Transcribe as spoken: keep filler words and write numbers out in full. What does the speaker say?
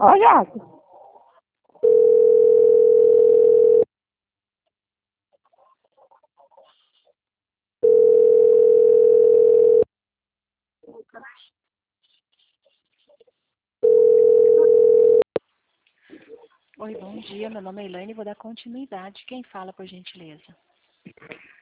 Ó, Jaco. Oi, bom dia. Meu nome é Elaine e vou dar continuidade. Quem fala, por gentileza?